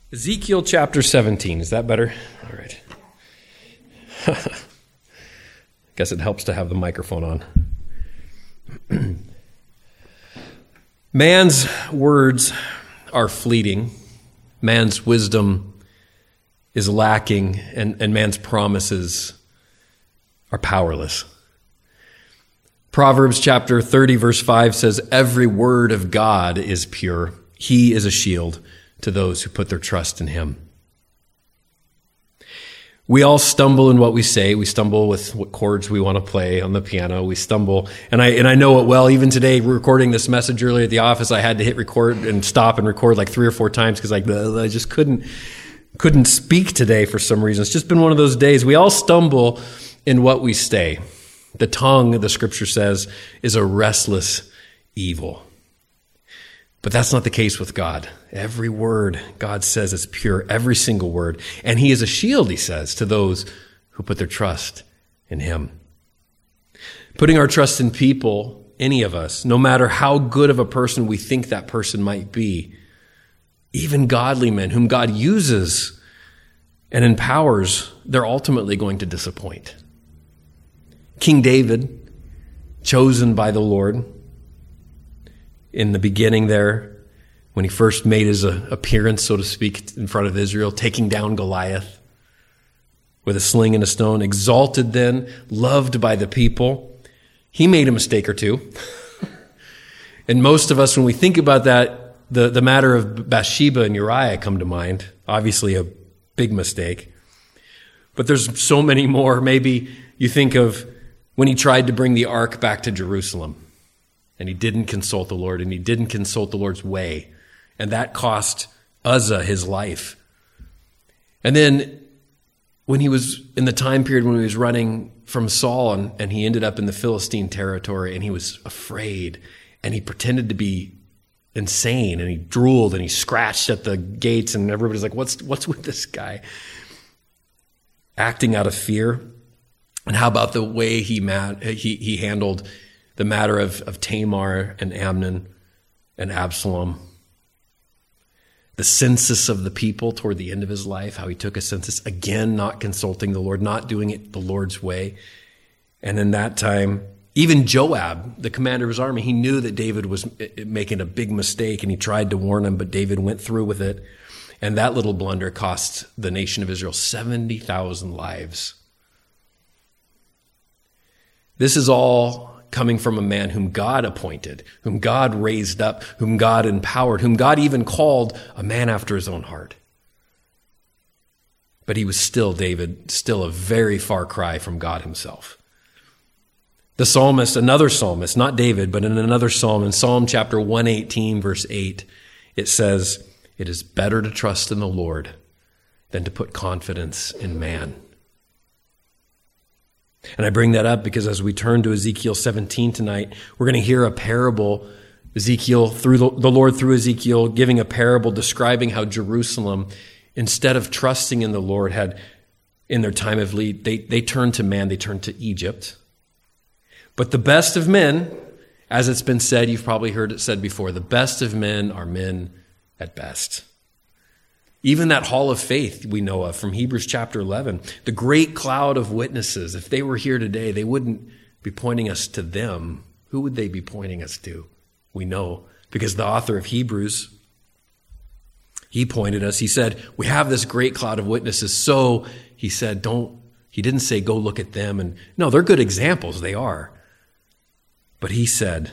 Ezekiel chapter 17. Is that better? All right. Guess it helps to have the microphone on. Man's words are fleeting. Man's wisdom is lacking, and man's promises are powerless. Proverbs chapter 30, verse 5 says, "Every word of God is pure. He is a shield to those who put their trust in him." We all stumble in what we say. We stumble with what chords we want to play on the piano. We stumble, and I know it well. Even today, recording this message earlier at the office, I had to hit record and stop and record like 3 or 4 times because I just couldn't speak today for some reason. It's just been one of those days. We all stumble in what we say. The tongue, the scripture says, is a restless evil. But that's not the case with God. Every word God says is pure, every single word. And he is a shield, he says, to those who put their trust in him. Putting our trust in people, any of us, no matter how good of a person we think that person might be, even godly men whom God uses and empowers, they're ultimately going to disappoint. King David, chosen by the Lord in the beginning there, when he first made his appearance, so to speak, in front of Israel, taking down Goliath with a sling and a stone, exalted then, loved by the people. He made a mistake or two. And most of us, when we think about that, the matter of Bathsheba and Uriah come to mind. Obviously a big mistake. But there's so many more. Maybe you think of when he tried to bring the ark back to Jerusalem, and he didn't consult the Lord, and he didn't consult the Lord's way. And that cost Uzzah his life. And then when he was in the time period when he was running from Saul, and he ended up in the Philistine territory, and he was afraid, and he pretended to be insane, and he drooled, and he scratched at the gates, and everybody's like, what's with this guy? Acting out of fear. And how about the way he handled the matter of Tamar and Amnon and Absalom? The census of the people toward the end of his life, how he took a census, again, not consulting the Lord, not doing it the Lord's way. And in that time, even Joab, the commander of his army, he knew that David was making a big mistake, and he tried to warn him, but David went through with it. And that little blunder cost the nation of Israel 70,000 lives. This is all coming from a man whom God appointed, whom God raised up, whom God empowered, whom God even called a man after his own heart. But he was still, David, still a very far cry from God himself. The psalmist, another psalmist, not David, but in another psalm, in Psalm chapter 118, verse 8, it says, "It is better to trust in the Lord than to put confidence in man." And I bring that up because as we turn to Ezekiel 17 tonight, we're going to hear a parable, Ezekiel, through the Lord through Ezekiel, giving a parable describing how Jerusalem, instead of trusting in the Lord, had, in their time of need, they turned to man, they turned to Egypt. But the best of men, as it's been said, you've probably heard it said before, the best of men are men at best. Even that hall of faith we know of from Hebrews chapter 11, the great cloud of witnesses, if they were here today, they wouldn't be pointing us to them. Who would they be pointing us to? We know, because the author of Hebrews, he pointed us, he said, we have this great cloud of witnesses, so he said, he didn't say go look at them. And no, they're good examples, they are. But he said,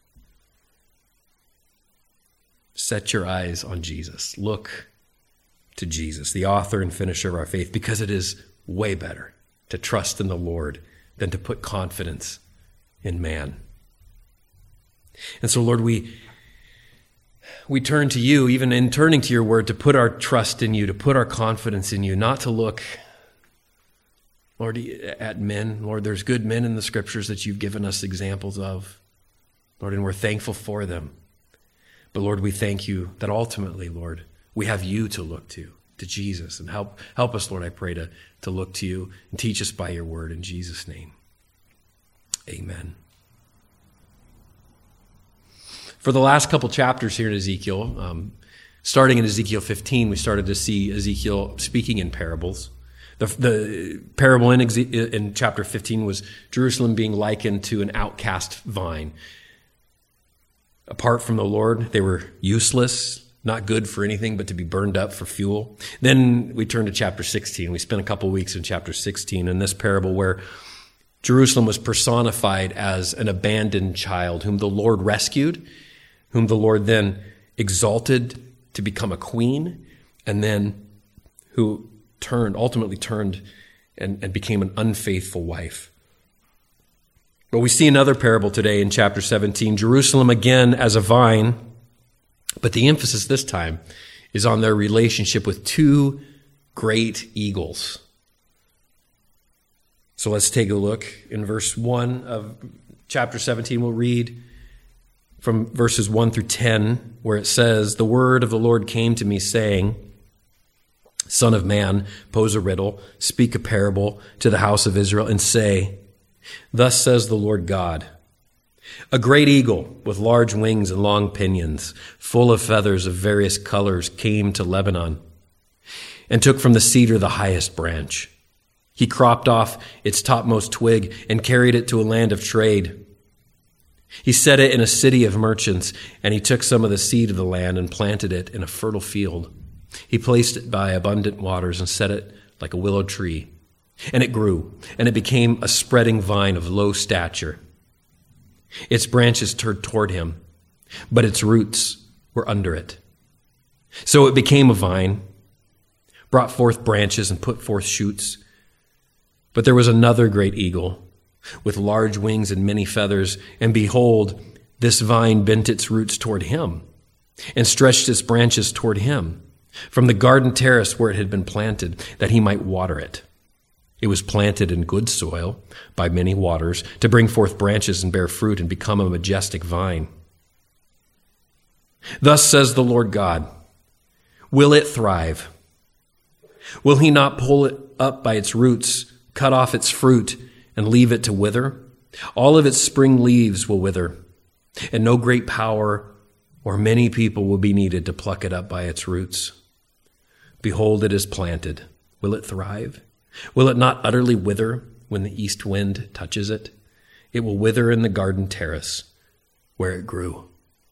set your eyes on Jesus. Look to Jesus, the author and finisher of our faith, because it is way better to trust in the Lord than to put confidence in man. And so, Lord, we turn to you, even in turning to your word, to put our trust in you, to put our confidence in you, not to look, Lord, at men. Lord, there's good men in the scriptures that you've given us examples of, Lord, and we're thankful for them. But Lord, we thank you that ultimately, Lord, we have you to look to Jesus. And help us, Lord, I pray, to look to you and teach us by your word in Jesus' name. Amen. For the last couple chapters here in Ezekiel, Starting in Ezekiel 15, we started to see Ezekiel speaking in parables. The parable in chapter 15 was Jerusalem being likened to an outcast vine. Apart from the Lord, they were useless, not good for anything but to be burned up for fuel. Then we turned to chapter 16. We spent a couple of weeks in chapter 16 in this parable where Jerusalem was personified as an abandoned child whom the Lord rescued, whom the Lord then exalted to become a queen, and then who ultimately turned and became an unfaithful wife. But we see another parable today in chapter 17, Jerusalem again as a vine, but the emphasis this time is on their relationship with two great eagles. So let's take a look in verse 1 of chapter 17. We'll read from verses 1 through 10, where it says, "The word of the Lord came to me, saying, Son of man, pose a riddle, speak a parable to the house of Israel, and say, Thus says the Lord God, a great eagle with large wings and long pinions, full of feathers of various colors, came to Lebanon and took from the cedar the highest branch. He cropped off its topmost twig and carried it to a land of trade. He set it in a city of merchants, and he took some of the seed of the land and planted it in a fertile field. He placed it by abundant waters and set it like a willow tree. And it grew, and it became a spreading vine of low stature. Its branches turned toward him, but its roots were under it. So it became a vine, brought forth branches and put forth shoots. But there was another great eagle with large wings and many feathers, and behold, this vine bent its roots toward him and stretched its branches toward him from the garden terrace where it had been planted, that he might water it. It was planted in good soil by many waters to bring forth branches and bear fruit and become a majestic vine. Thus says the Lord God, will it thrive? Will he not pull it up by its roots, cut off its fruit, and leave it to wither? All of its spring leaves will wither, and no great power or many people will be needed to pluck it up by its roots. Behold, it is planted. Will it thrive? Will it not utterly wither when the east wind touches it? It will wither in the garden terrace where it grew.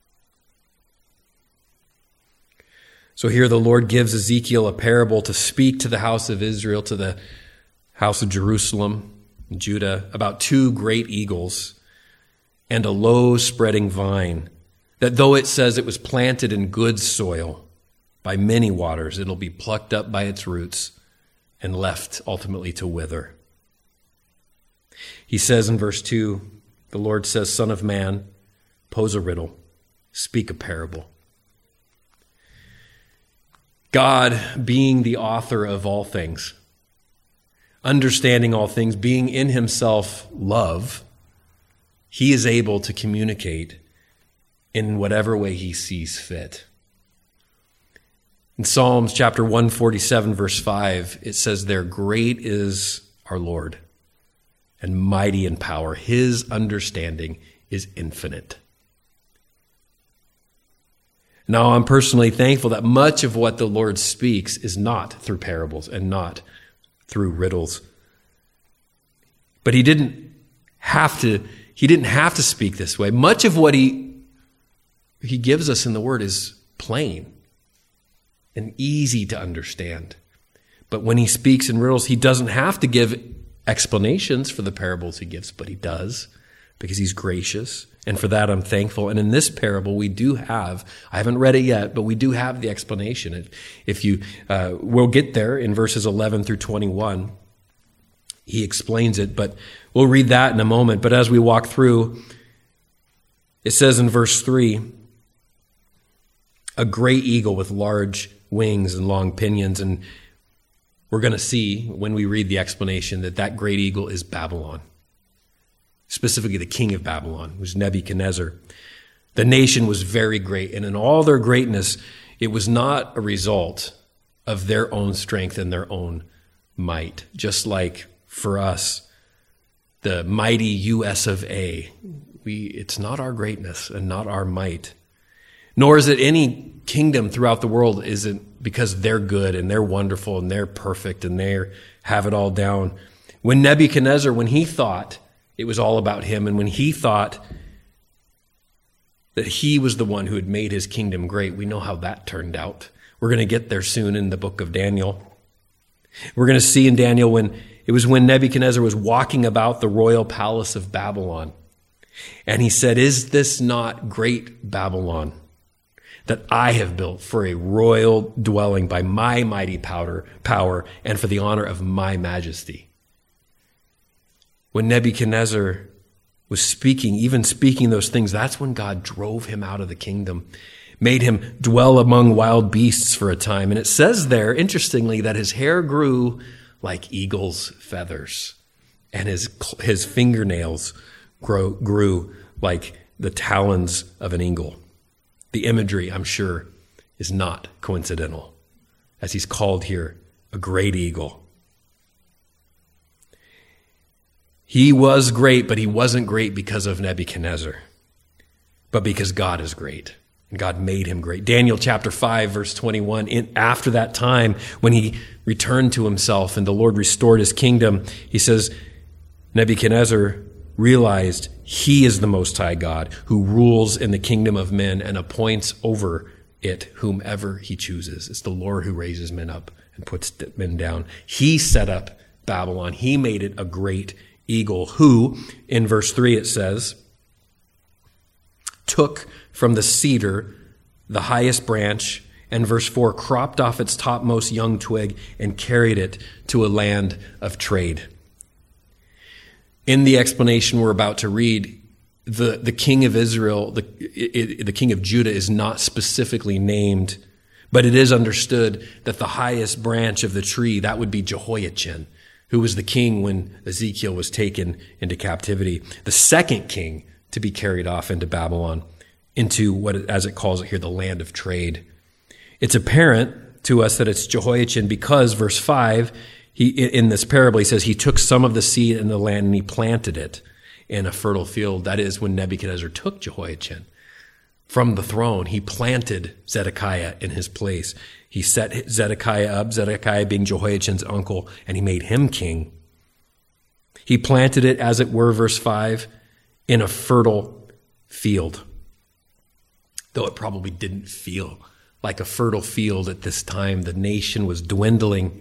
So here the Lord gives Ezekiel a parable to speak to the house of Israel, to the house of Jerusalem, Judah, about two great eagles and a low spreading vine, that though it says it was planted in good soil by many waters, it'll be plucked up by its roots and left ultimately to wither. He says in verse 2, the Lord says, Son of man, pose a riddle, speak a parable. God, being the author of all things, understanding all things, being in himself love, he is able to communicate in whatever way he sees fit. In Psalms chapter 147, verse 5, it says there, great is our Lord and mighty in power. His understanding is infinite. Now, I'm personally thankful that much of what the Lord speaks is not through parables and not through riddles. But he didn't have to speak this way. Much of what he gives us in the Word is plain and easy to understand. But when he speaks in riddles, he doesn't have to give explanations for the parables he gives, but he does, because he's gracious. And for that, I'm thankful. And in this parable, we do have, I haven't read it yet, but we do have the explanation. If you, we'll get there in verses 11 through 21. He explains it, but we'll read that in a moment. But as we walk through, it says in verse 3, a great eagle with large wings and long pinions. And we're going to see when we read the explanation that great eagle is Babylon. Specifically the king of Babylon, who's Nebuchadnezzar. The nation was very great, and in all their greatness, it was not a result of their own strength and their own might. Just like for us, the mighty US of A, it's not our greatness and not our might. Nor is it any kingdom throughout the world isn't because they're good and they're wonderful and they're perfect and they have it all down. When Nebuchadnezzar, when he thought it was all about him, and when he thought that he was the one who had made his kingdom great, we know how that turned out. We're going to get there soon in the book of Daniel. We're going to see in Daniel when Nebuchadnezzar was walking about the royal palace of Babylon. And he said, "Is this not great Babylon that I have built for a royal dwelling by my mighty power and for the honor of my majesty?" When Nebuchadnezzar was speaking those things, that's when God drove him out of the kingdom, made him dwell among wild beasts for a time. And it says there, interestingly, that his hair grew like eagle's feathers, and his fingernails grew like the talons of an eagle. The imagery, I'm sure, is not coincidental, as he's called here a great eagle. He was great, but he wasn't great because of Nebuchadnezzar, but because God is great, and God made him great. Daniel chapter 5, verse 21, after that time, when he returned to himself and the Lord restored his kingdom, he says, Nebuchadnezzar realized he is the Most High God who rules in the kingdom of men and appoints over it whomever he chooses. It's the Lord who raises men up and puts men down. He set up Babylon. He made it a great eagle who, in verse 3 it says, took from the cedar the highest branch, and verse 4, cropped off its topmost young twig and carried it to a land of trade. In the explanation we're about to read, the king of Israel, the king of Judah is not specifically named, but it is understood that the highest branch of the tree, that would be Jehoiachin, who was the king when Ezekiel was taken into captivity. The second king to be carried off into Babylon, into what, as it calls it here, the land of trade. It's apparent to us that it's Jehoiachin because, verse 5, in this parable, he says he took some of the seed in the land and he planted it in a fertile field. That is when Nebuchadnezzar took Jehoiachin from the throne. He planted Zedekiah in his place. He set Zedekiah up, Zedekiah being Jehoiachin's uncle, and he made him king. He planted it, as it were, verse 5, in a fertile field. Though it probably didn't feel like a fertile field at this time. The nation was dwindling.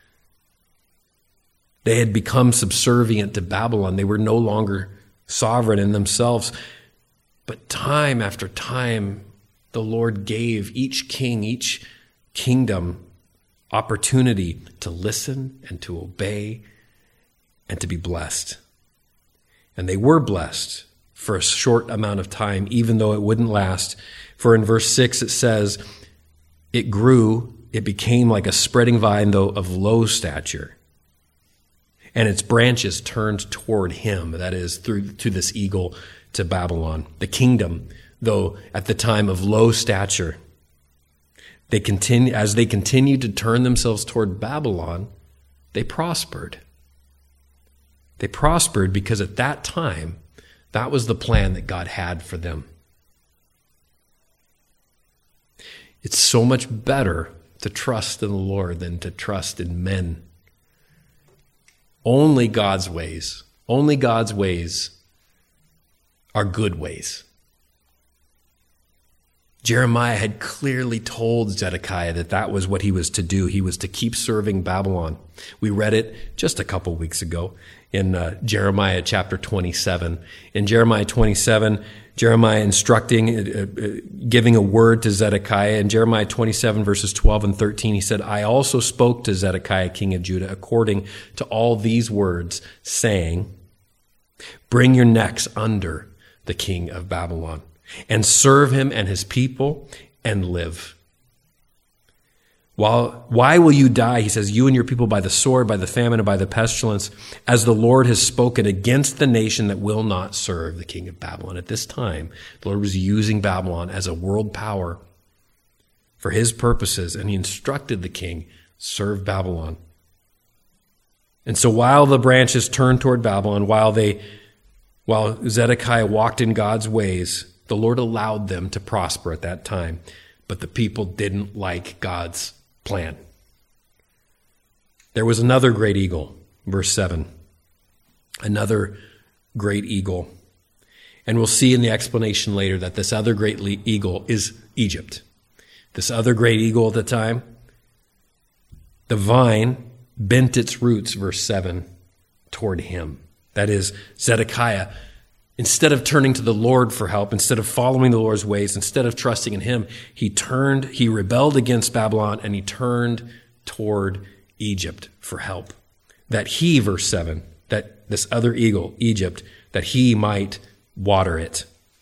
They had become subservient to Babylon. They were no longer sovereign in themselves. But time after time, the Lord gave each king, each kingdom, opportunity to listen and to obey and to be blessed. And they were blessed for a short amount of time, even though it wouldn't last. For in verse 6 it says, it grew, it became like a spreading vine, though of low stature. And its branches turned toward him, that is, through to this eagle, to Babylon. The kingdom, though at the time of low stature, as they continued to turn themselves toward Babylon, they prospered. They prospered because at that time, that was the plan that God had for them. It's so much better to trust in the Lord than to trust in men. Only God's ways are good ways. Jeremiah had clearly told Zedekiah that was what he was to do. He was to keep serving Babylon. We read it just a couple weeks ago in Jeremiah chapter 27. In Jeremiah 27, Jeremiah instructing, giving a word to Zedekiah. In Jeremiah 27, verses 12 and 13, he said, I also spoke to Zedekiah, king of Judah, according to all these words, saying, bring your necks under the king of Babylon, and serve him and his people, and live. Why will you die, he says, you and your people, by the sword, by the famine, and by the pestilence, as the Lord has spoken against the nation that will not serve the king of Babylon. At this time, the Lord was using Babylon as a world power for his purposes, and he instructed the king, serve Babylon. And so while the branches turned toward Babylon, while Zedekiah walked in God's ways, The Lord allowed them to prosper at that time, but the people didn't like God's plan. There was another great eagle, verse 7. Another great eagle. And we'll see in the explanation later that this other great eagle is Egypt. This other great eagle at the time, the vine bent its roots, verse 7, toward him. That is, Zedekiah, instead of turning to the Lord for help, instead of following the Lord's ways, instead of trusting in him, he rebelled against Babylon, and he turned toward Egypt for help. That he, verse 7, that this other eagle, Egypt, that he might water it.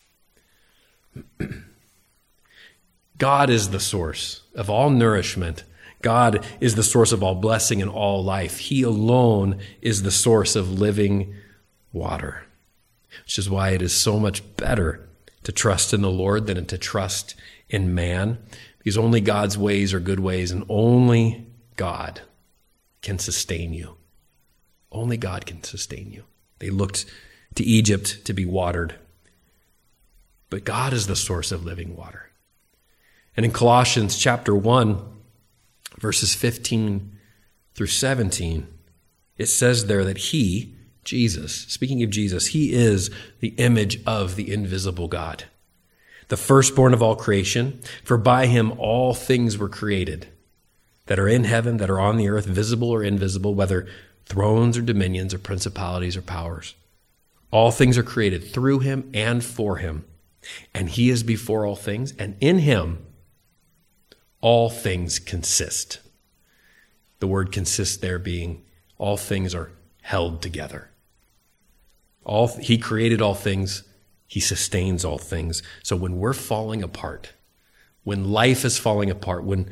God is the source of all nourishment. God is the source of all blessing and all life. He alone is the source of living water, which is why it is so much better to trust in the Lord than to trust in man, because only God's ways are good ways, and only God can sustain you. Only God can sustain you. They looked to Egypt to be watered, but God is the source of living water. And in Colossians chapter 1, verses 15 through 17, it says there that he, Jesus, speaking of Jesus, he is the image of the invisible God, the firstborn of all creation, for by him all things were created, that are in heaven, that are on the earth, visible or invisible, whether thrones or dominions or principalities or powers. All things are created through him and for him, and he is before all things, and in him all things consist. The word consist there being all things are held together. He created all things. He sustains all things. So when we're falling apart, when life is falling apart, when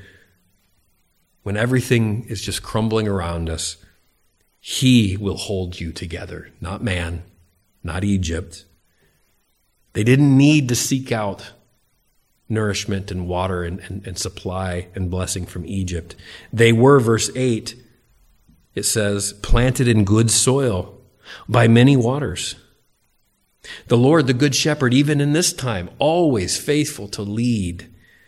everything is just crumbling around us, he will hold you together, not man, not Egypt. They didn't need to seek out nourishment and water and supply and blessing from Egypt. They were, verse 8, it says, planted in good soil by many waters. The Lord, the good shepherd, even in this time, always faithful to lead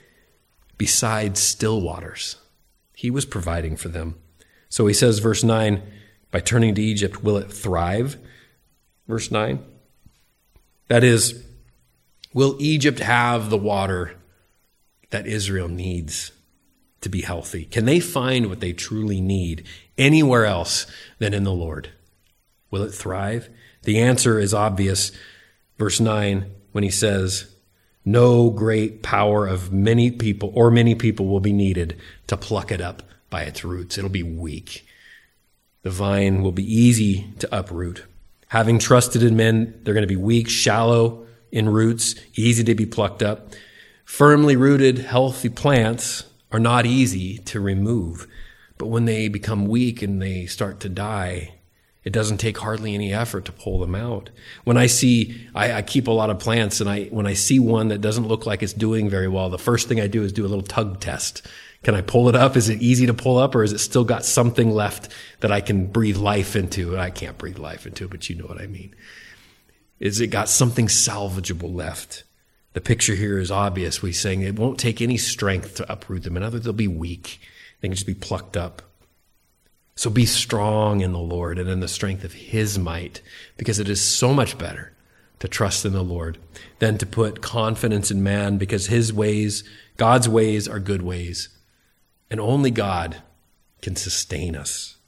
beside still waters. He was providing for them. So he says, verse 9, by turning to Egypt, will it thrive? Verse 9. That is, will Egypt have the water that Israel needs to be healthy? Can they find what they truly need anywhere else than in the Lord? Will it thrive? The answer is obvious. Verse 9, when he says, no great power of many people will be needed to pluck it up by its roots. It'll be weak. The vine will be easy to uproot. Having trusted in men, they're going to be weak, shallow in roots, easy to be plucked up. Firmly rooted, healthy plants are not easy to remove. But when they become weak and they start to die, it doesn't take hardly any effort to pull them out. When I keep a lot of plants, and when I see one that doesn't look like it's doing very well, the first thing I do is do a little tug test. Can I pull it up? Is it easy to pull up, or is it still got something left that I can breathe life into? I can't breathe life into it, but you know what I mean. Is it got something salvageable left? The picture here is obvious. We're saying it won't take any strength to uproot them. In other words, they'll be weak. They can just be plucked up. So be strong in the Lord and in the strength of his might, because it is so much better to trust in the Lord than to put confidence in man, because his ways, God's ways, are good ways. And only God can sustain us.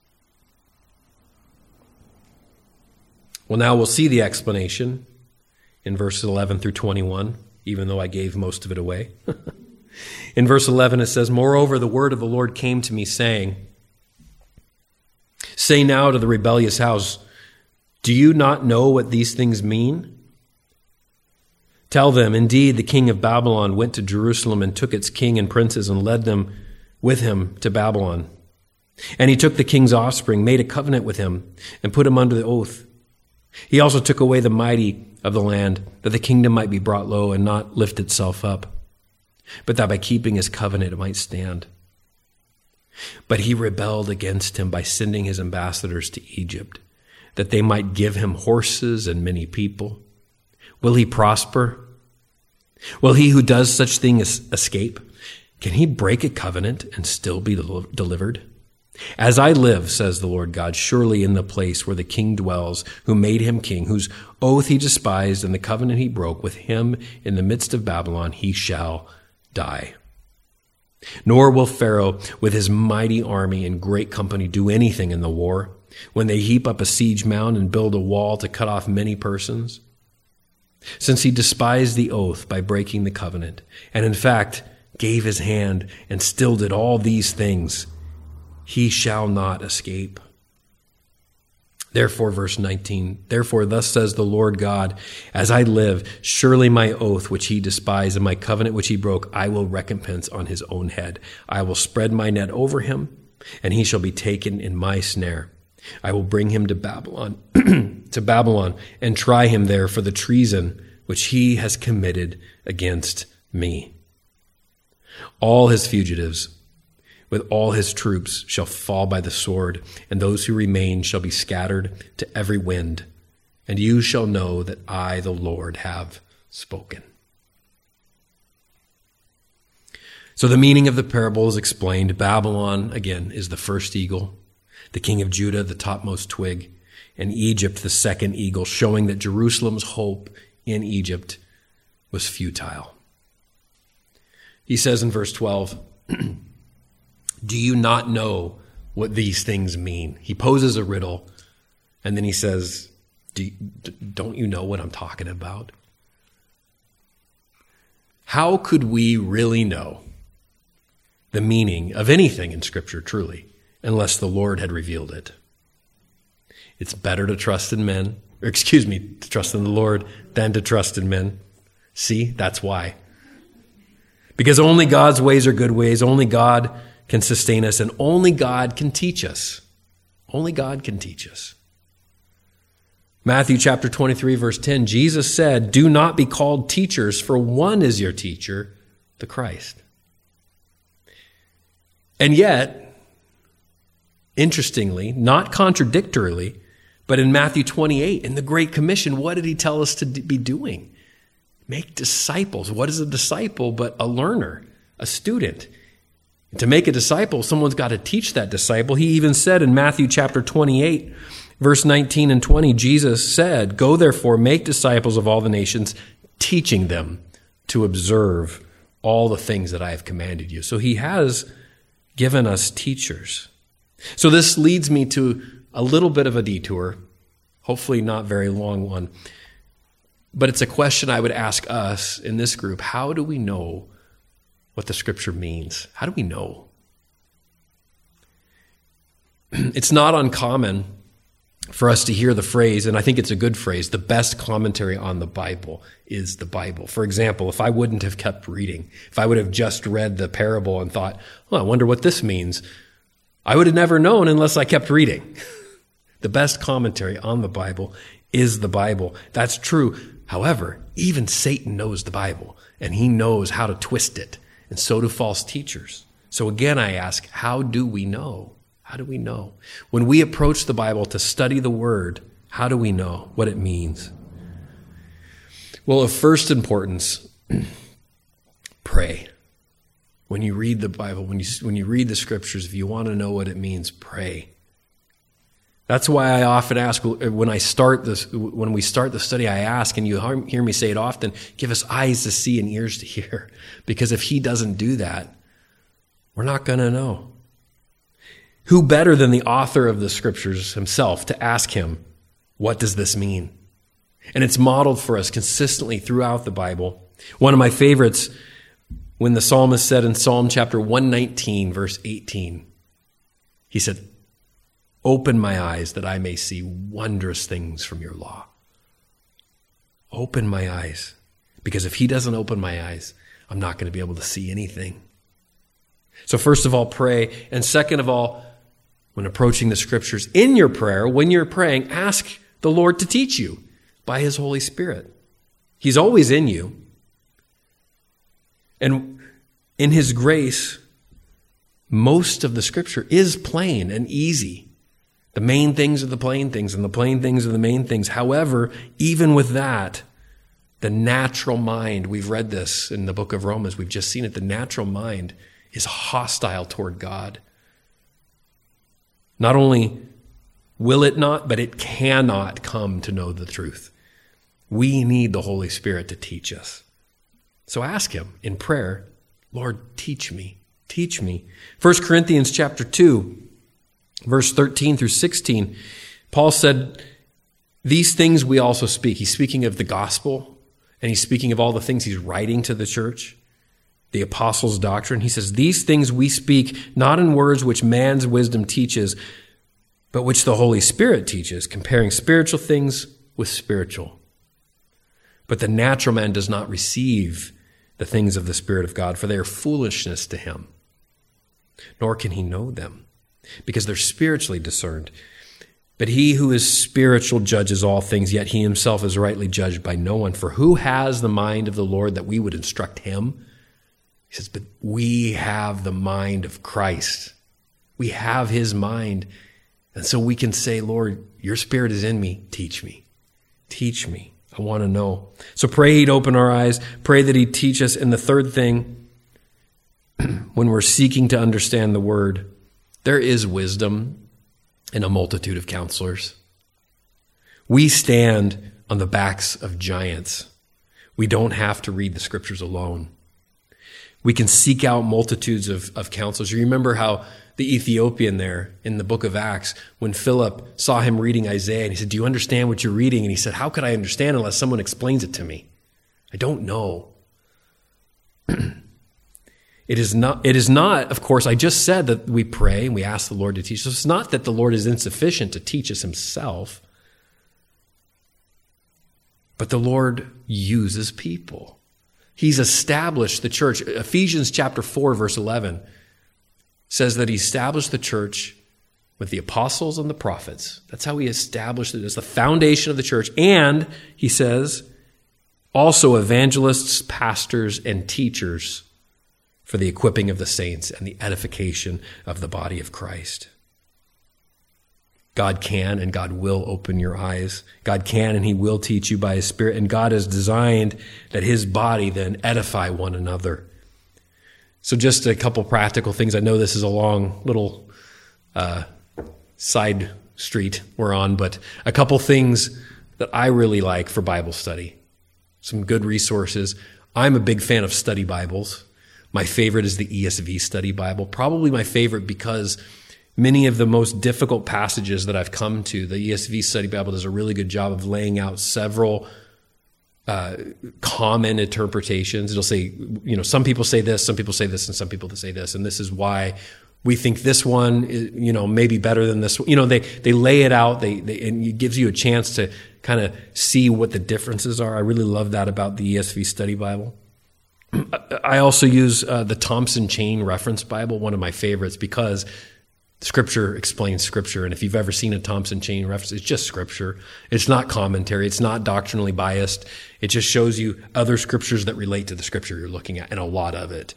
Well, now we'll see the explanation in verses 11 through 21, even though I gave most of it away. In verse 11, it says, moreover, the word of the Lord came to me, saying, say now to the rebellious house, do you not know what these things mean? Tell them, indeed, the king of Babylon went to Jerusalem and took its king and princes and led them with him to Babylon. And he took the king's offspring, made a covenant with him, and put him under the oath. He also took away the mighty of the land, that the kingdom might be brought low and not lift itself up, but that by keeping his covenant it might stand. But he rebelled against him by sending his ambassadors to Egypt, that they might give him horses and many people. Will he prosper? Will he who does such things escape? Can he break a covenant and still be delivered? As I live, says the Lord God, surely in the place where the king dwells, who made him king, whose oath he despised and the covenant he broke with him in the midst of Babylon, he shall die. Nor will Pharaoh with his mighty army and great company do anything in the war, when they heap up a siege mound and build a wall to cut off many persons. Since he despised the oath by breaking the covenant, and in fact gave his hand and still did all these things, he shall not escape. Therefore, verse 19, therefore thus says the Lord God, as I live, surely my oath which he despised and my covenant which he broke, I will recompense on his own head. I will spread my net over him, and he shall be taken in my snare. I will bring him to Babylon, and try him there for the treason which he has committed against me. All his fugitives with all his troops shall fall by the sword, and those who remain shall be scattered to every wind. And you shall know that I, the Lord, have spoken. So the meaning of the parable is explained. Babylon, again, is the first eagle, the king of Judah, the topmost twig, and Egypt, the second eagle, showing that Jerusalem's hope in Egypt was futile. He says in verse 12, do you not know what these things mean? He poses a riddle, and then he says, don't you know what I'm talking about? How could we really know the meaning of anything in Scripture, truly, unless the Lord had revealed it? It's better to trust in men, to trust in the Lord than to trust in men. See, that's why. Because only God's ways are good ways. Only God can sustain us, and only God can teach us. Only God can teach us. Matthew chapter 23, verse 10, Jesus said, do not be called teachers, for one is your teacher, the Christ. And yet, interestingly, not contradictorily, but in Matthew 28, in the Great Commission, what did he tell us to be doing? Make disciples. What is a disciple but a learner, a student? To make a disciple, someone's got to teach that disciple. He even said in Matthew chapter 28, verse 19 and 20, Jesus said, go therefore, make disciples of all the nations, teaching them to observe all the things that I have commanded you. So he has given us teachers. So this leads me to a little bit of a detour, hopefully not very long one. But it's a question I would ask us in this group. How do we know what the Scripture means? How do we know? It's not uncommon for us to hear the phrase, and I think it's a good phrase, the best commentary on the Bible is the Bible. For example, if I wouldn't have kept reading, if I would have just read the parable and thought, I wonder what this means, I would have never known unless I kept reading. The best commentary on the Bible is the Bible. That's true. However, even Satan knows the Bible, and he knows how to twist it. And so do false teachers. So again, I ask, how do we know? How do we know? When we approach the Bible to study the Word, how do we know what it means? Well, of first importance, pray. When you read the Bible, when you read the Scriptures, if you want to know what it means, pray. That's why I often ask when we start the study, I ask, and you hear me say it often, give us eyes to see and ears to hear. Because if he doesn't do that, we're not going to know. Who better than the author of the Scriptures himself to ask him, what does this mean? And it's modeled for us consistently throughout the Bible. One of my favorites, when the psalmist said in Psalm chapter 119, verse 18, he said, open my eyes that I may see wondrous things from your law. Open my eyes. Because if he doesn't open my eyes, I'm not going to be able to see anything. So first of all, pray. And second of all, when approaching the Scriptures, in your prayer, when you're praying, ask the Lord to teach you by his Holy Spirit. He's always in you. And in his grace, most of the Scripture is plain and easy. The main things are the plain things, and the plain things are the main things. However, even with that, The natural mind, we've read this in the book of Romans, we've just seen it. The natural mind is hostile toward God. Not only will it not, but it cannot come to know the truth. We need the Holy Spirit to teach us. So ask him in prayer, Lord, teach me, teach me. 1 Corinthians chapter 2, verse 13 through 16, Paul said, these things we also speak. He's speaking of the gospel, and he's speaking of all the things he's writing to the church, the apostles' doctrine. He says, these things we speak not in words which man's wisdom teaches, but which the Holy Spirit teaches, comparing spiritual things with spiritual. But the natural man does not receive the things of the Spirit of God, for they are foolishness to him, nor can he know them, because they're spiritually discerned. But he who is spiritual judges all things, yet he himself is rightly judged by no one. For who has the mind of the Lord that we would instruct him? He says, but we have the mind of Christ. We have his mind. And so we can say, Lord, your Spirit is in me. Teach me. Teach me. I want to know. So pray he'd open our eyes. Pray that he'd teach us. And the third thing, when we're seeking to understand the word, there is wisdom in a multitude of counselors. We stand on the backs of giants. We don't have to read the scriptures alone. We can seek out multitudes of counselors. You remember how the Ethiopian there in the book of Acts, when Philip saw him reading Isaiah, and he said, do you understand what you're reading? And he said, how could I understand unless someone explains it to me? I don't know. It is not, of course, I just said that we pray and we ask the Lord to teach us. It's not that the Lord is insufficient to teach us himself, but the Lord uses people. He's established the church. Ephesians chapter 4, verse 11 says that he established the church with the apostles and the prophets. That's how he established it as the foundation of the church. And he says also evangelists, pastors, and teachers for the equipping of the saints and the edification of the body of Christ. God can and God will open your eyes. God can and he will teach you by his Spirit. And God has designed that his body then edify one another. So just a couple practical things. I know this is a long little side street we're on, but a couple things that I really like for Bible study. Some good resources. I'm a big fan of study Bibles. My favorite is the ESV Study Bible. Probably my favorite because many of the most difficult passages that I've come to, the ESV Study Bible does a really good job of laying out several common interpretations. It'll say, some people say this, some people say this, and some people say this, and this is why we think this one is, may be better than this one. They lay it out, and it gives you a chance to kind of see what the differences are. I really love that about the ESV Study Bible. I also use the Thompson Chain Reference Bible, one of my favorites, because Scripture explains Scripture. And if you've ever seen a Thompson Chain Reference, it's just Scripture. It's not commentary. It's not doctrinally biased. It just shows you other Scriptures that relate to the Scripture you're looking at, and a lot of it.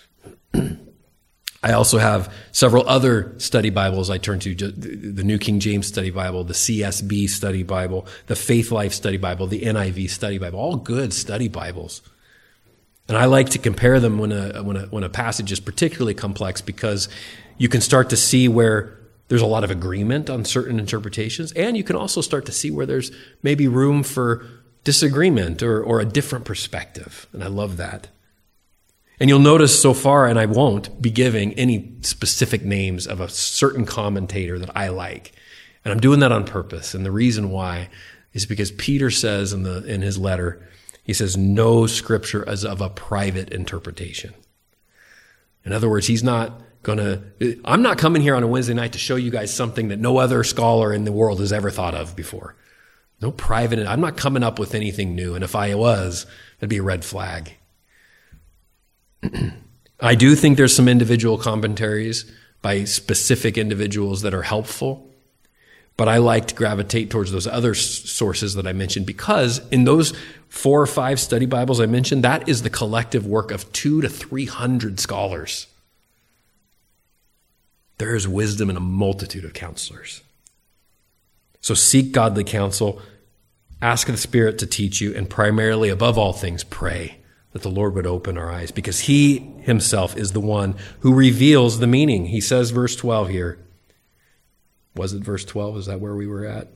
I also have several other study Bibles I turn to, the New King James Study Bible, the CSB Study Bible, the Faith Life Study Bible, the NIV Study Bible, all good study Bibles. And I like to compare them when a passage is particularly complex, because you can start to see where there's a lot of agreement on certain interpretations, and you can also start to see where there's maybe room for disagreement or a different perspective. And I love that. And you'll notice so far, and I won't be giving any specific names of a certain commentator that I like. And I'm doing that on purpose. And the reason why is because Peter says in his letter, he says, no Scripture is of a private interpretation. In other words, I'm not coming here on a Wednesday night to show you guys something that no other scholar in the world has ever thought of before. No private, I'm not coming up with anything new. And if I was, that'd be a red flag. I do think there's some individual commentaries by specific individuals that are helpful. But I like to gravitate towards those other sources that I mentioned, because in those 4 or 5 study Bibles I mentioned, that is the collective work of 200 to 300 scholars. There is wisdom in a multitude of counselors. So seek godly counsel. Ask the Spirit to teach you, and primarily, above all things, pray that the Lord would open our eyes, because he himself is the one who reveals the meaning. He says, verse 12 here. Was it verse 12? Is that where we were at?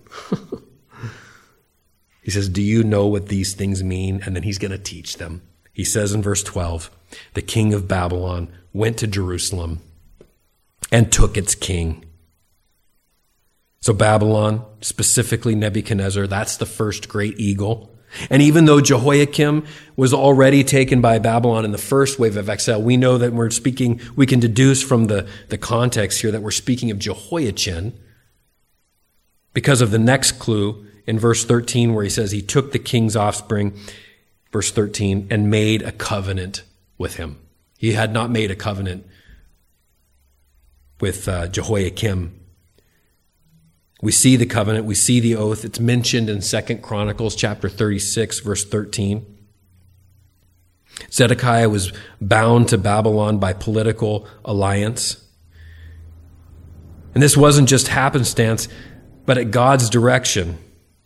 He says, do you know what these things mean? And then he's going to teach them. He says in verse 12, the king of Babylon went to Jerusalem and took its king. So Babylon, specifically Nebuchadnezzar, that's the first great eagle. And even though Jehoiakim was already taken by Babylon in the first wave of exile, we know that we can deduce from the context here that we're speaking of Jehoiachin because of the next clue in verse 13 where he says he took the king's offspring, verse 13, and made a covenant with him. He had not made a covenant with Jehoiakim. We see the covenant, we see the oath. It's mentioned in 2 Chronicles chapter 36, verse 13. Zedekiah was bound to Babylon by political alliance. And this wasn't just happenstance, but at God's direction.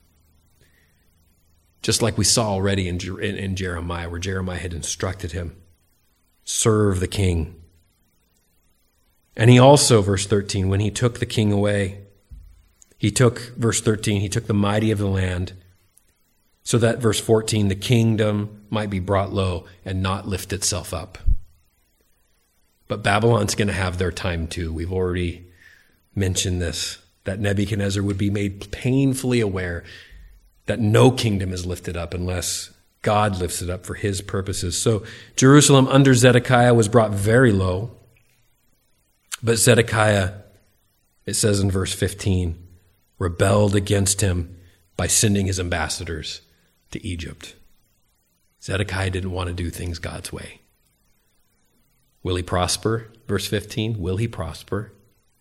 Just like we saw already in Jeremiah, where Jeremiah had instructed him, serve the king. And he also, verse 13, when he took the king away, verse 13, he took the mighty of the land, so that, verse 14, the kingdom might be brought low and not lift itself up. But Babylon's going to have their time too. We've already mentioned this, that Nebuchadnezzar would be made painfully aware that no kingdom is lifted up unless God lifts it up for his purposes. So Jerusalem under Zedekiah was brought very low. But Zedekiah, it says in verse 15, rebelled against him by sending his ambassadors to Egypt. Zedekiah didn't want to do things God's way. Will he prosper? Verse 15, will he prosper?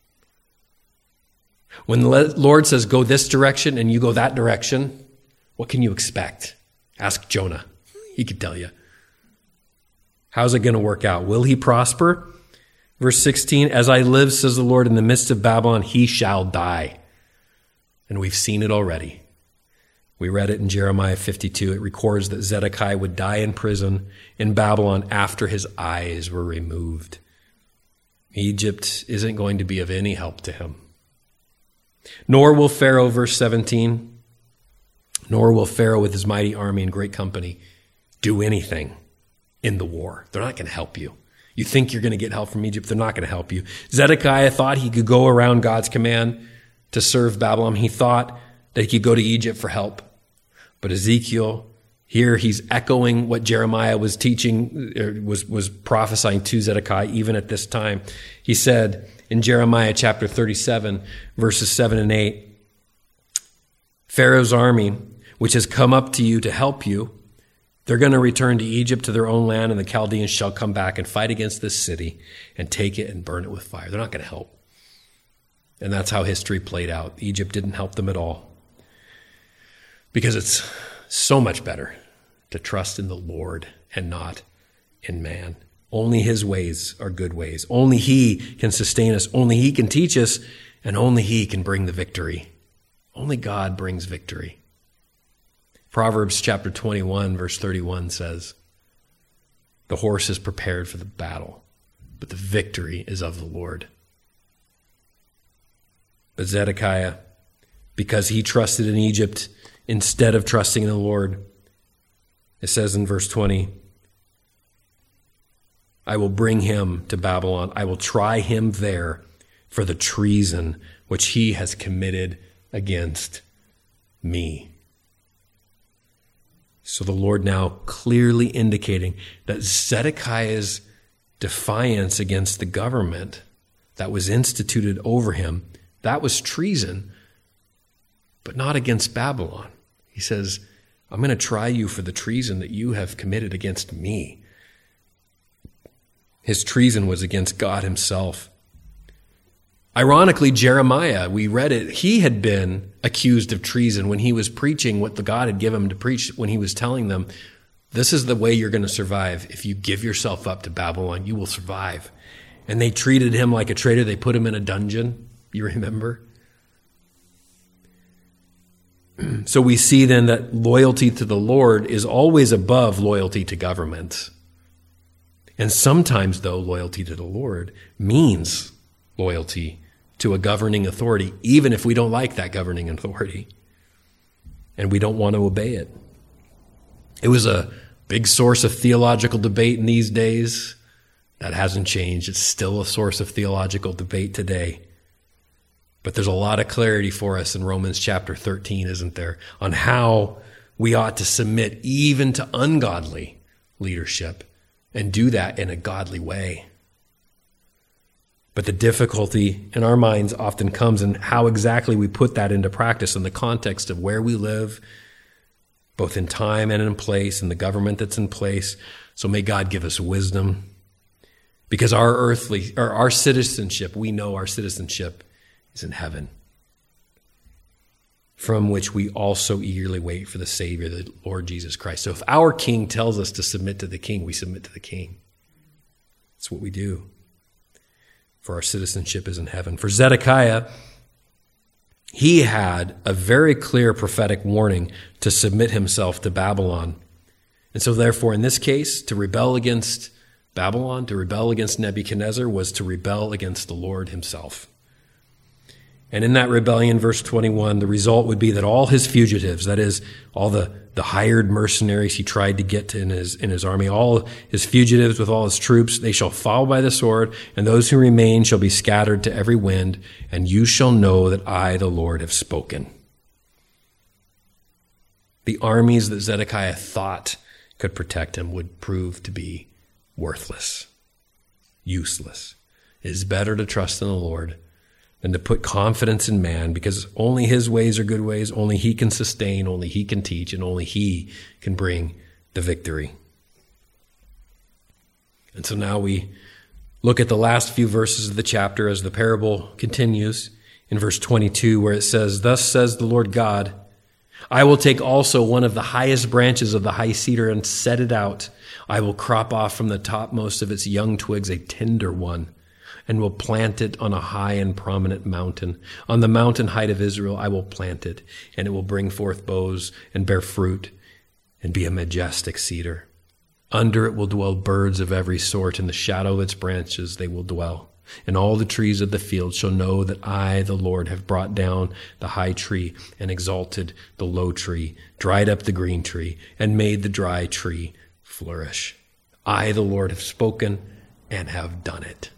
When the Lord says go this direction and you go that direction, what can you expect? Ask Jonah. He could tell you. How's it going to work out? Will he prosper? Verse 16, as I live, says the Lord, in the midst of Babylon, he shall die. And we've seen it already. We read it in Jeremiah 52. It records that Zedekiah would die in prison in Babylon after his eyes were removed. Egypt isn't going to be of any help to him. Nor will Pharaoh, verse 17, nor will Pharaoh with his mighty army and great company do anything in the war. They're not going to help you. You think you're going to get help from Egypt. They're not going to help you. Zedekiah thought he could go around God's command to serve Babylon. He thought that he could go to Egypt for help. But Ezekiel, here he's echoing what Jeremiah was teaching, was prophesying to Zedekiah even at this time. He said in Jeremiah chapter 37, verses 7 and 8, Pharaoh's army, which has come up to you to help you, they're going to return to Egypt, to their own land, and the Chaldeans shall come back and fight against this city and take it and burn it with fire. They're not going to help. And that's how history played out. Egypt didn't help them at all. Because it's so much better to trust in the Lord and not in man. Only his ways are good ways. Only he can sustain us. Only he can teach us. And only he can bring the victory. Only God brings victory. Proverbs chapter 21, verse 31 says, the horse is prepared for the battle, but the victory is of the Lord. But Zedekiah, because he trusted in Egypt instead of trusting in the Lord, it says in verse 20, I will bring him to Babylon. I will try him there for the treason which he has committed against me. So the Lord now clearly indicating that Zedekiah's defiance against the government that was instituted over him, that was treason, but not against Babylon. He says, I'm going to try you for the treason that you have committed against me. His treason was against God himself. Ironically, Jeremiah, we read it, he had been accused of treason when he was preaching what the God had given him to preach, when he was telling them, this is the way you're going to survive. If you give yourself up to Babylon, you will survive. And they treated him like a traitor. They put him in a dungeon. You remember? So we see then that loyalty to the Lord is always above loyalty to government. And sometimes, though, loyalty to the Lord means loyalty to a governing authority, even if we don't like that governing authority and we don't want to obey it. It was a big source of theological debate in these days. That hasn't changed. It's still a source of theological debate today. But there's a lot of clarity for us in Romans chapter 13, isn't there, on how we ought to submit even to ungodly leadership and do that in a godly way. But the difficulty in our minds often comes in how exactly we put that into practice in the context of where we live, both in time and in place, and the government that's in place. So may God give us wisdom. Because our citizenship, we know our citizenship is in heaven, from which we also eagerly wait for the Savior, the Lord Jesus Christ. So if our King tells us to submit to the King, we submit to the King. That's what we do. For our citizenship is in heaven. For Zedekiah, he had a very clear prophetic warning to submit himself to Babylon. And so therefore, in this case, to rebel against Babylon, to rebel against Nebuchadnezzar, was to rebel against the Lord himself. And in that rebellion, verse 21, the result would be that all his fugitives, that is, all the hired mercenaries he tried to get in his army, all his fugitives with all his troops, they shall fall by the sword, and those who remain shall be scattered to every wind, and you shall know that I, the Lord, have spoken. The armies that Zedekiah thought could protect him would prove to be worthless, useless. It is better to trust in the Lord than to put confidence in man, because only his ways are good ways, only he can sustain, only he can teach, and only he can bring the victory. And so now we look at the last few verses of the chapter as the parable continues in verse 22, where it says, "Thus says the Lord God, I will take also one of the highest branches of the high cedar and set it out. I will crop off from the topmost of its young twigs a tender one, and will plant it on a high and prominent mountain. On the mountain height of Israel I will plant it, and it will bring forth boughs and bear fruit and be a majestic cedar. Under it will dwell birds of every sort. In the shadow of its branches they will dwell. And all the trees of the field shall know that I, the Lord, have brought down the high tree and exalted the low tree, dried up the green tree, and made the dry tree flourish. I, the Lord, have spoken and have done it."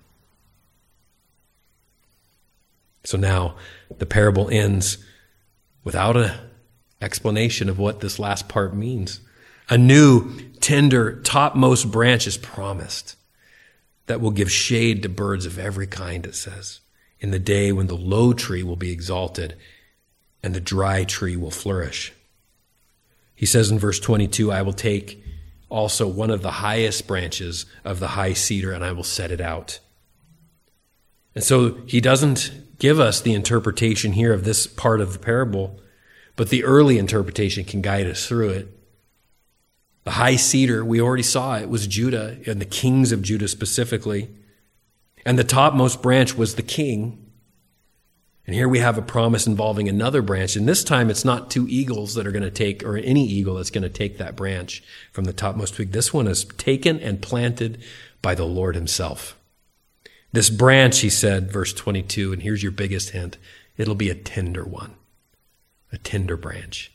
So now the parable ends without an explanation of what this last part means. A new, tender, topmost branch is promised that will give shade to birds of every kind, it says, in the day when the low tree will be exalted and the dry tree will flourish. He says in verse 22, "I will take also one of the highest branches of the high cedar and I will set it out." And so he doesn't give us the interpretation here of this part of the parable, but the early interpretation can guide us through it. The high cedar, we already saw it, was Judah and the kings of Judah specifically. And the topmost branch was the king. And here we have a promise involving another branch. And this time it's not two eagles that are going to take, or any eagle that's going to take that branch from the topmost twig. This one is taken and planted by the Lord himself. This branch, he said, verse 22, and here's your biggest hint, it'll be a tender one, a tender branch.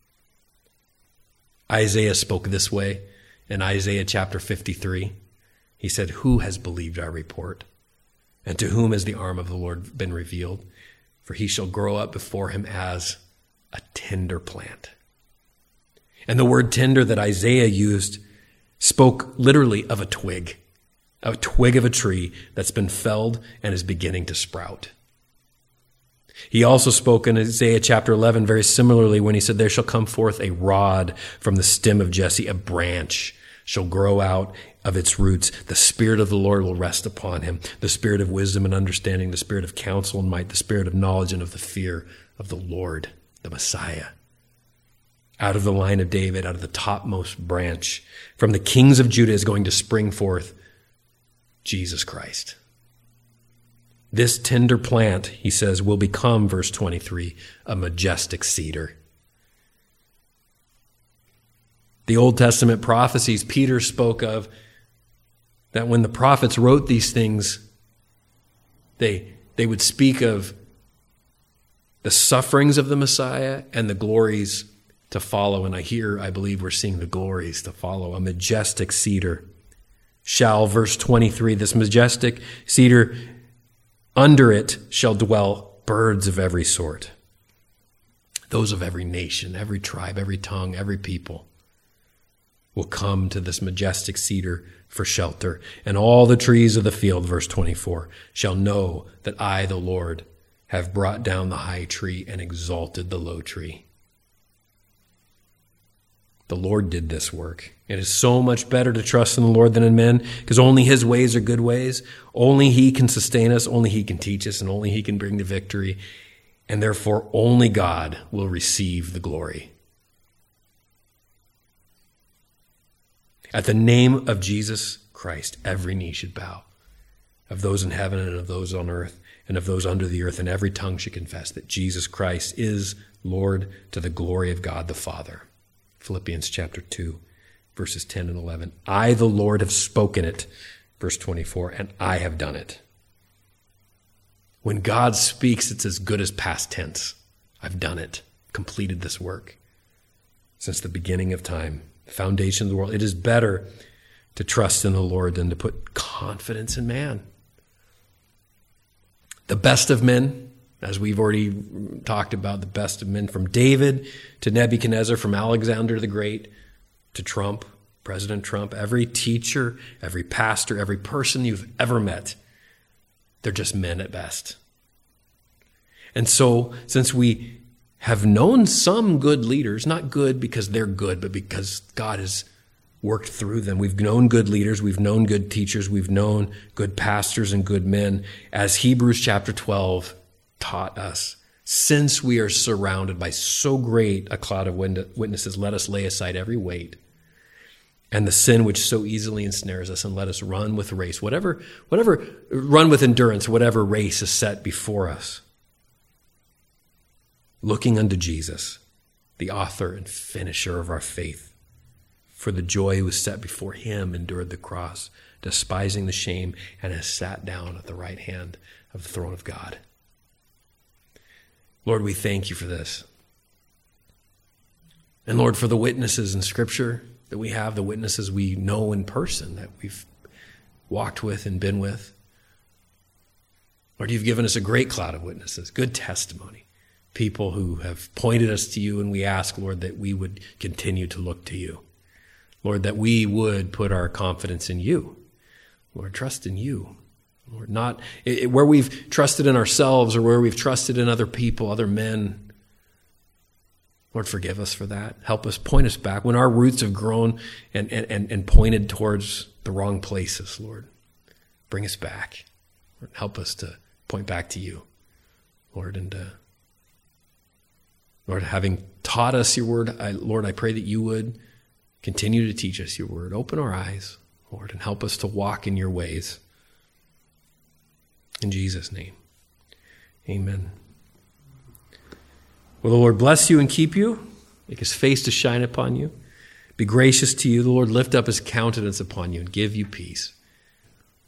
Isaiah spoke this way in Isaiah chapter 53. He said, "Who has believed our report? And to whom has the arm of the Lord been revealed? For he shall grow up before him as a tender plant." And the word tender that Isaiah used spoke literally of a twig of a tree that's been felled and is beginning to sprout. He also spoke in Isaiah chapter 11 very similarly when he said, "There shall come forth a rod from the stem of Jesse, a branch shall grow out of its roots. The Spirit of the Lord will rest upon him, the Spirit of wisdom and understanding, the Spirit of counsel and might, the Spirit of knowledge and of the fear of the Lord," the Messiah. Out of the line of David, out of the topmost branch, from the kings of Judah is going to spring forth Jesus Christ. This tender plant, he says, will become, verse 23, a majestic cedar. The Old Testament prophecies Peter spoke of, that when the prophets wrote these things, they would speak of the sufferings of the Messiah and the glories to follow. And I believe we're seeing the glories to follow. A majestic cedar shall, verse 23, this majestic cedar, under it shall dwell birds of every sort. Those of every nation, every tribe, every tongue, every people will come to this majestic cedar for shelter. And all the trees of the field, verse 24, shall know that I, the Lord, have brought down the high tree and exalted the low tree. The Lord did this work. It is so much better to trust in the Lord than in men, because only his ways are good ways. Only he can sustain us, only he can teach us, and only he can bring the victory. And therefore, only God will receive the glory. At the name of Jesus Christ, every knee should bow, of those in heaven and of those on earth and of those under the earth, and every tongue should confess that Jesus Christ is Lord, to the glory of God the Father. Philippians chapter 2, verses 10 and 11. I, the Lord, have spoken it, verse 24, and I have done it. When God speaks, it's as good as past tense. I've done it, completed this work since the beginning of time, the foundation of the world. It is better to trust in the Lord than to put confidence in man. The best of men, as we've already talked about, the best of men, from David to Nebuchadnezzar, from Alexander the Great to Trump, President Trump, every teacher, every pastor, every person you've ever met, they're just men at best. And so, since we have known some good leaders, not good because they're good, but because God has worked through them. We've known good leaders, we've known good teachers, we've known good pastors and good men. As Hebrews chapter 12 taught us, since we are surrounded by so great a cloud of witnesses, let us lay aside every weight and the sin which so easily ensnares us, and let us run with race, run with endurance, whatever race is set before us. Looking unto Jesus, the author and finisher of our faith. For the joy was set before him, endured the cross, despising the shame, and has sat down at the right hand of the throne of God. Lord, we thank you for this. And Lord, for the witnesses in Scripture that we have, the witnesses we know in person that we've walked with and been with. Lord, you've given us a great cloud of witnesses, good testimony, people who have pointed us to you, and we ask, Lord, that we would continue to look to you. Lord, that we would put our confidence in you. Lord, trust in you. Lord, not where we've trusted in ourselves or where we've trusted in other people, other men. Lord, forgive us for that. Help us, point us back when our roots have grown and pointed towards the wrong places, Lord. Bring us back. Lord, help us to point back to you, Lord. And Lord, having taught us your word, Lord, I pray that you would continue to teach us your word. Open our eyes, Lord, and help us to walk in your ways. In Jesus' name, amen. Will the Lord bless you and keep you, make his face to shine upon you, be gracious to you. The Lord lift up his countenance upon you and give you peace.